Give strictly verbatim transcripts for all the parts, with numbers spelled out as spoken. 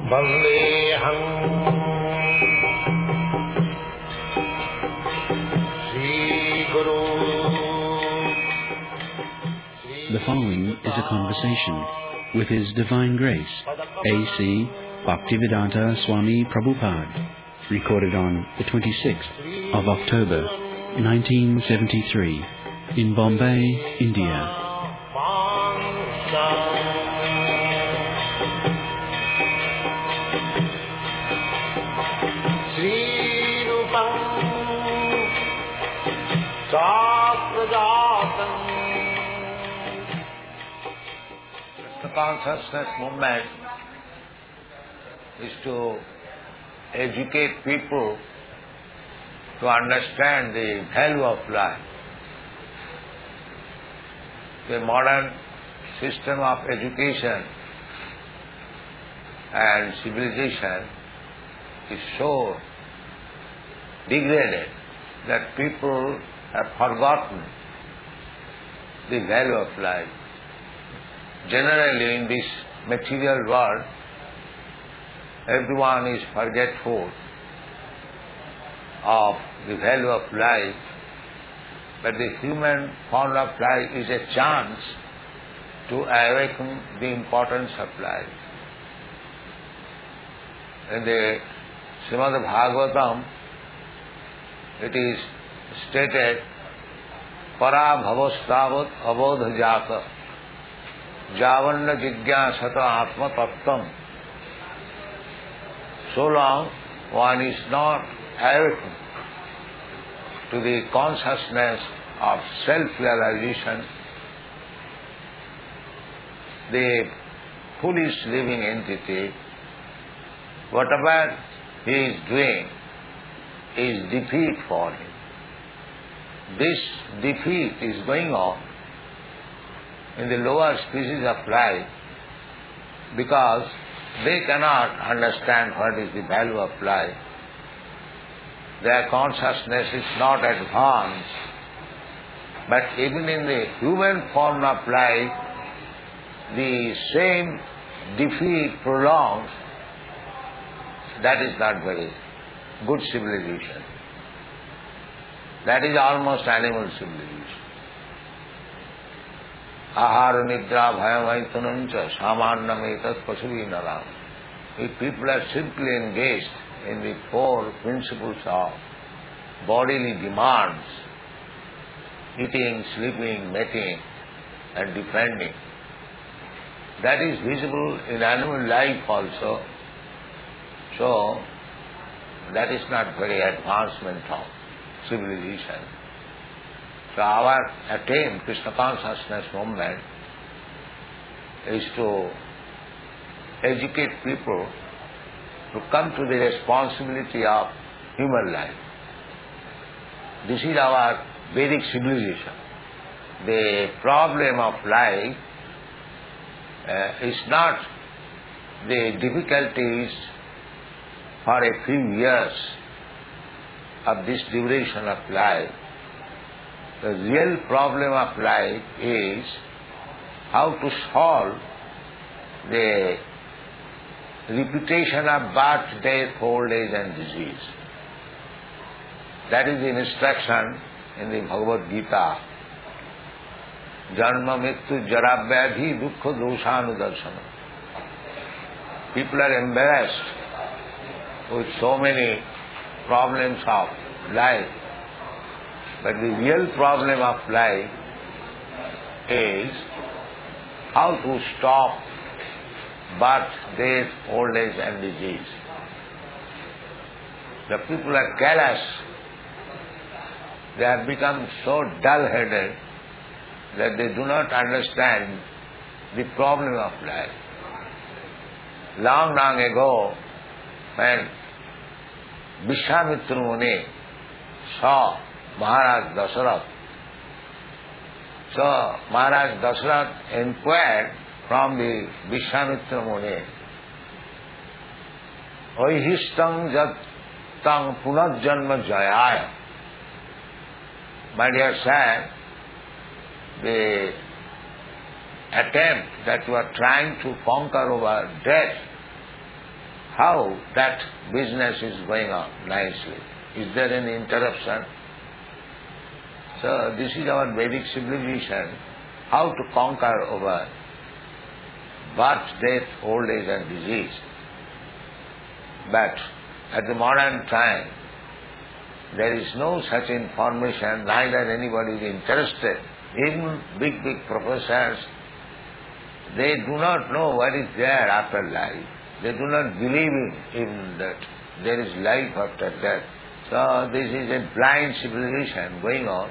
Vandeham Sri Guru. The following is a conversation with His Divine Grace, A C Bhaktivedanta Swami Prabhupada, recorded on the twenty-sixth of October, nineteen seventy-three, in Bombay, India. The consciousness movement is to educate people to understand the value of life. The modern system of education and civilization is so degraded that people have forgotten the value of life. Generally, in this material world, everyone is forgetful of the value of life, but the human form of life is a chance to awaken the importance of life. In the Srimad Bhagavatam, it is stated, Para bhavastavat abodha jata javanna jigyasata atma tattam. So long one is not awakened to the consciousness of self-realization, the foolish living entity, whatever he is doing is defeat for him. This defeat is going on in the lower species of life because they cannot understand what is the value of life. Their consciousness is not advanced. But even in the human form of life, the same defeat prolonged. That is not very good civilization. That is almost animal civilization. Ahara nidra bhayam aitanancha samannam etat pasuvi naram. If people are simply engaged in the four principles of bodily demands, eating, sleeping, mating, and defending, that is visible in animal life also. So, that is not very advancement of civilization. So our attempt, Krishna consciousness movement, is to educate people to come to the responsibility of human life. This is our Vedic civilization. The problem of life uh, is not the difficulties for a few years of this duration of life. The real problem of life is how to solve the repetition of birth, death, old age and disease. That is the instruction in the Bhagavad Gita. Janma mittu jara vyadhi dukkha doshanudarsana. People are embarrassed with so many problems of life. But the real problem of life is how to stop birth, death, old age and disease. The people are careless. They have become so dull-headed that they do not understand the problem of life. Long, long ago, when Vishwamitra Muni saw Maharaj Dasarath, so Maharaj Dasarath inquired from the Vishwamitra Muni, Oihistang jat tang punarjanma jayaya. My dear sir, the attempt that you are trying to conquer over death how that business is going on nicely. Is there any interruption? So this is our Vedic civilization, how to conquer over birth, death, old age and disease. But at the modern time, there is no such information, neither anybody is interested. Even big, big professors, they do not know what is there after life. They do not believe in even that there is life after death. So this is a blind civilization going on.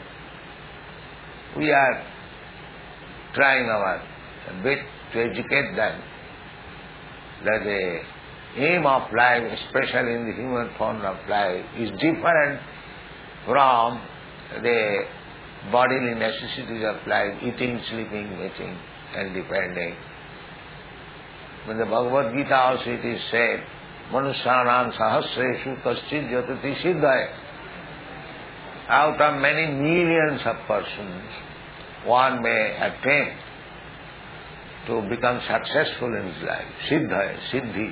We are trying our bit to educate them that the aim of life, especially in the human form of life, is different from the bodily necessities of life, eating, sleeping, mating and depending. In the Bhagavad Gita also it is said, Manusyanam sahasreshu kaschid jatati siddhaya. Out of many millions of persons, one may attempt to become successful in his life. Siddhaya, siddhi.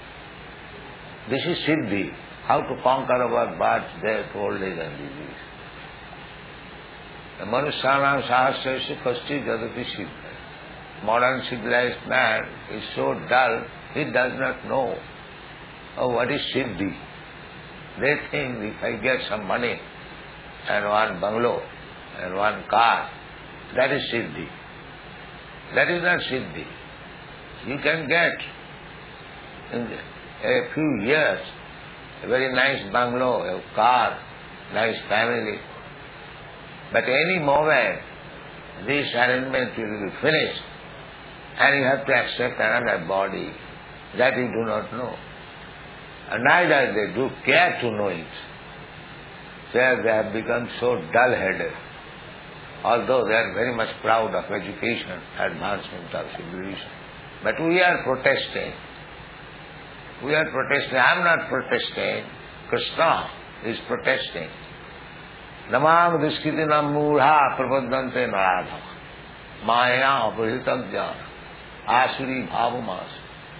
This is siddhi, how to conquer our birth, death, old age and disease. The Manusyanam sahasreshu kaschid jatati siddhaya. Modern civilized man is so dull, he does not know oh, what is siddhi. They think if I get some money and one bungalow and one car, that is siddhi. That is not siddhi. You can get in a few years a very nice bungalow, a car, nice family. But any moment this arrangement will be finished and you have to accept another body that you do not know. And neither they do care to know it. There they have become so dull-headed, although they are very much proud of education, advancement of civilization. But we are protesting. We are protesting. I am not protesting. Krishna is protesting. Namam duskitinam mudha prapadante naradha maya apahitagya asuri bhavamas.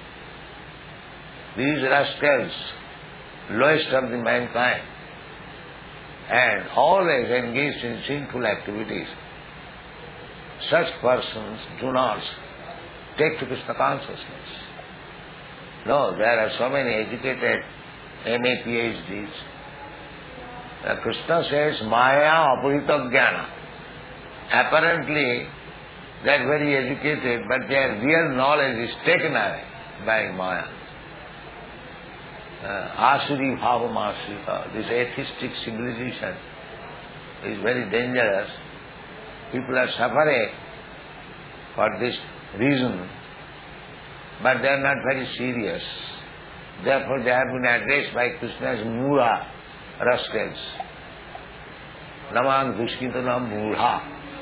These rascals, lowest of the mankind, and always engaged in sinful activities, such persons do not take to Krishna consciousness. No, there are so many educated M A P H Ds. Uh, Krishna says, Maya apurita jnana. Apparently, they are very educated, but their real knowledge is taken away by Maya. Uh, Asuri Bhavamasrita, this atheistic civilization is very dangerous. People are suffering for this reason, but they are not very serious. Therefore they have been addressed by Krishna as Mura, rascals. Naman Dushkitanam Mura.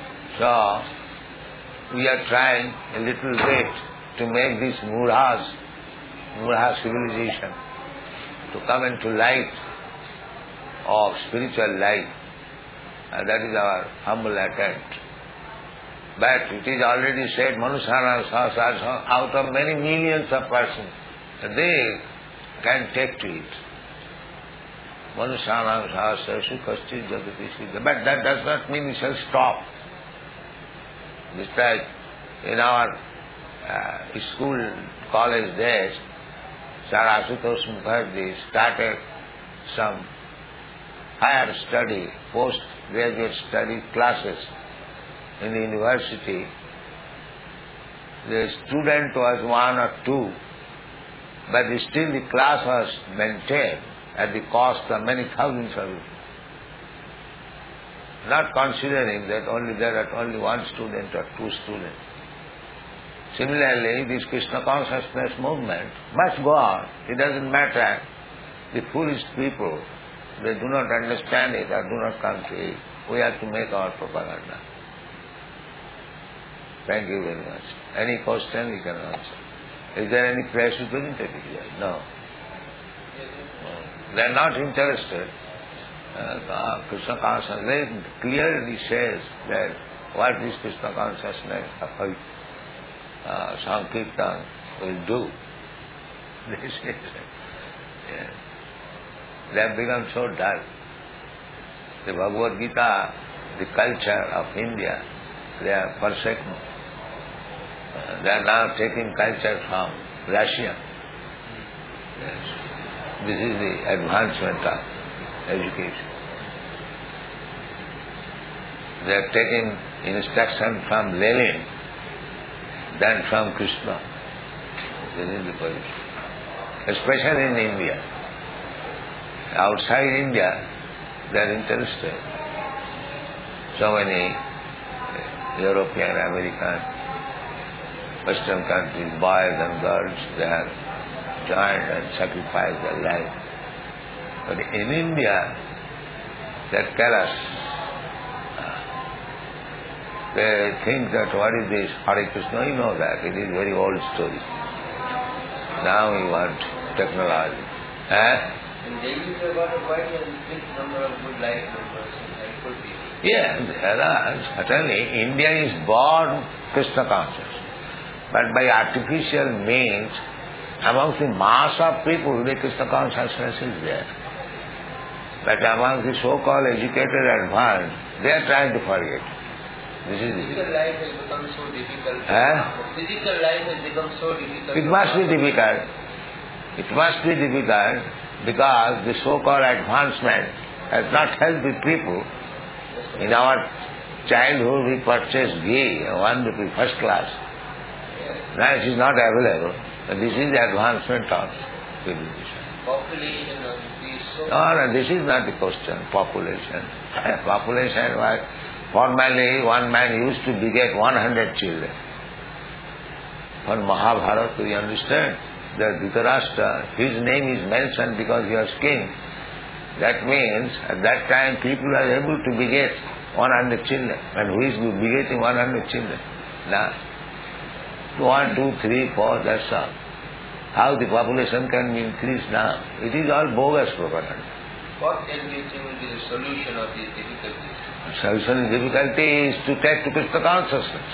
So we are trying a little bit to make these Muras, Mura civilization, to come into light of spiritual life. And that is our humble attempt. But it is already said, Manusana Sahasra, out of many millions of persons, they can take to it. Manusana Sahasra Sukhasti Jagati Siddha. But that does not mean we shall stop. Besides, in our uh, school, college days, Sir Ashutosh Mukherjee started some higher study, postgraduate study classes in the university. The student was one or two, but still the class was maintained at the cost of many thousands of rupees. Not considering that only there are only one student or two students. Similarly, this Krishna consciousness movement must go on. It doesn't matter. The foolish people, they do not understand it or do not come to it. We have to make our propaganda. Thank you very much. Any question you can answer. Is there any press representative here? No. They are not interested. Uh, Krishna consciousness clearly says that what is Krishna consciousness uh, Sankirtan will do. This is, yeah. They have become so dull. The Bhagavad Gita, the culture of India, they are forsaken. Uh, they are now taking culture from Russia. Yes. This is the advancement of education. They are taking instruction from Lenin than from Krishna. This is the position. Especially in India. Outside India, they are interested. So many European, American, Western countries, boys and girls, they have joined and sacrificed their life. But in India, they tell us, they think that what is this Hare Krishna, you know that, it is very old story. Now we want technology. Eh? And they use about a quite a big number of good life members and good people. Yeah, there are. Certainly, India is born Krishna conscious. But by artificial means, among the mass of people, the Krishna consciousness is there. But among the so-called educated advanced, they are trying to forget. This is physical life has become so difficult. Eh? Physical life has become so difficult. It must be difficult. It must be difficult because the so-called advancement has not helped the people. In our childhood we purchased ghee, one rupee, first class. Now it is not available. But this is the advancement of civilization. Population of these so No, no, this is not the question, population. Population was, formerly one man used to beget one hundred children. For Mahabharata, you understand? That Dhritarashtra, his name is mentioned because he was king. That means, at that time, people are able to beget one hundred children. And who is begetting one hundred children? Now, one, two, three, four, that's all. How the population can be increased now? It is all bogus propaganda. what can be will be the solution of these difficulties? The solution of difficulty is to take to Krishna consciousness.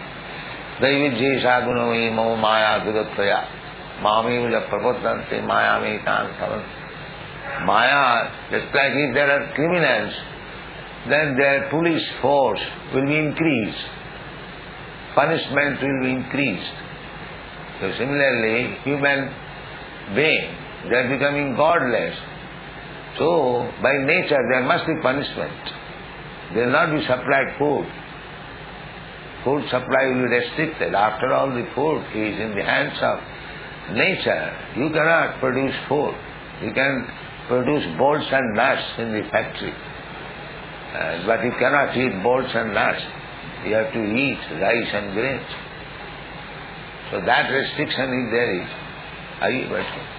Daividjesha gunami mama maya dudattaya. Mami will prabodhante maya me tan savan. Maya, just like if there are criminals, then their police force will be increased. Punishment will be increased. So similarly, human being, they are becoming godless. So, by nature there must be punishment. There will not be supplied food. Food supply will be restricted. After all, the food is in the hands of nature. You cannot produce food. You can produce bolts and nuts in the factory. Uh, but you cannot eat bolts and nuts. You have to eat rice and grains. So that restriction is there. Is, are you able to?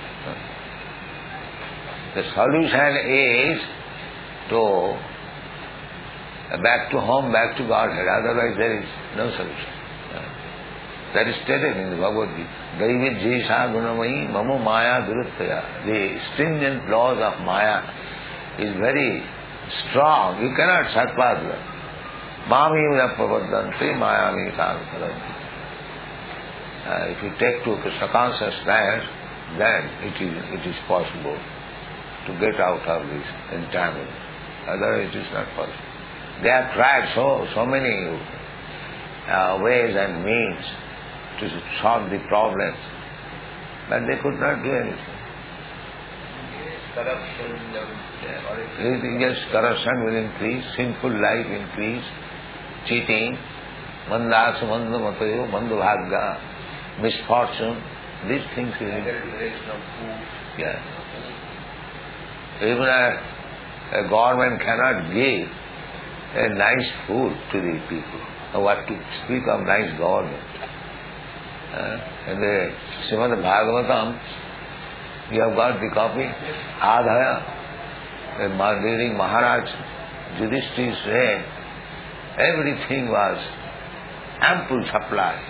The solution is to back to home, back to Godhead. Otherwise there is no solution. That is stated in the Bhagavad Gita. Daivid Jesha Gunamayi Mamu Maya Duruttaya. The stringent laws of Maya is very strong. You cannot surpass them. Mami Prabodhante Maya Mitan Saranti. If you take to Krishna consciousness, then it is, it is possible to get out of this entanglement. Otherwise it is not possible. They have tried so, so many uh, ways and means to solve the problems, but they could not do anything. Corruption, um, yes, corruption will increase, sinful life increase, cheating, mandas, mandu matayo, mandu bhagya, misfortune, these things will increase. Yeah. Even a, a government cannot give a nice food to the people. Now what to speak of nice government? Uh, in the Srimad Bhagavatam, you have got the copy, Adhaya, during Maharaj Yudhishthir's reign, everything was ample supply.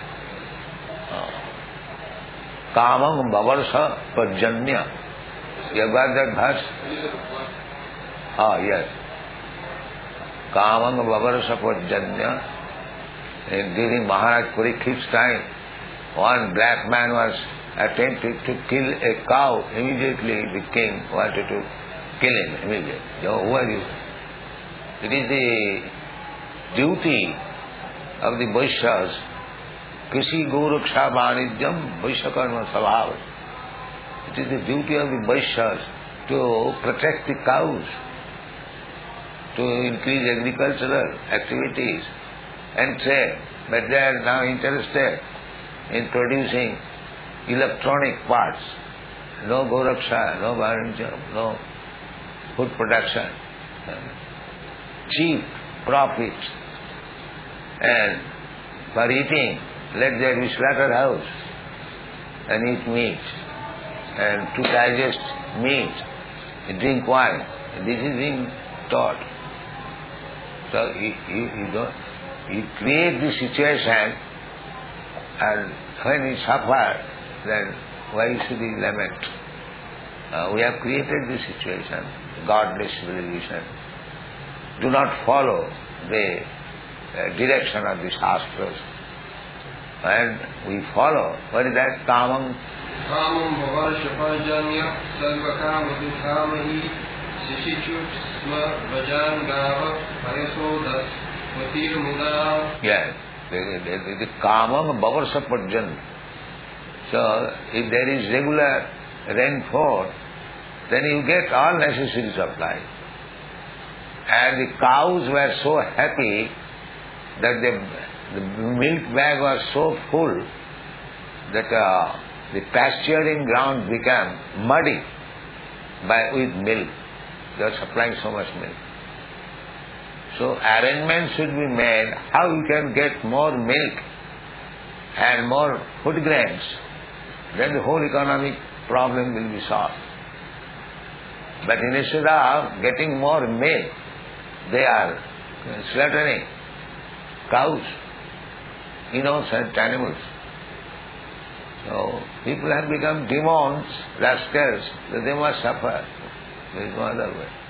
Kamam Bhavarsa Pajanya. You have got that verse? Ah, yes. Kamam Bhavarsa Pajanya. During Maharaj Parikshit's time, one black man was attempted to kill a cow, immediately the king wanted to kill him immediately. Oh, who are you? It is the duty of the Vaishyas, Krishi Goraksha Vanidyam Vaishyakarma Sabhava. It is the duty of the Vaishyas to protect the cows, to increase agricultural activities and trade. But they are now interested in producing electronic parts. No Goraksha, no Varnjam, no food production. Cheap profits. And for eating, let there be slaughterhouse and eat meat. And to digest meat, drink wine. This is being taught. So you, you, you don't, you create the situation, and when you suffer, then why should you lament? Uh, we have created this situation, godless civilization. Do not follow the uh, direction of the Shastras. And we follow, what is that? Kamam? Kamam bhavarshapajanya sarvakamadukamahi sishichut sma vajan gava payasodas vatir muda. Yes, the, the, the, the Kamam bhavarshapajanya. So, if there is regular rainfall, then you get all necessities of life. And the cows were so happy that the, the milk bag was so full that uh, the pasturing ground became muddy by with milk. They are supplying so much milk. So arrangements should be made how you can get more milk and more food grains. Then the whole economic problem will be solved. But instead of getting more milk, they are slaughtering cows, innocent animals. So people have become demons, rascals, so they must suffer. There is no other way.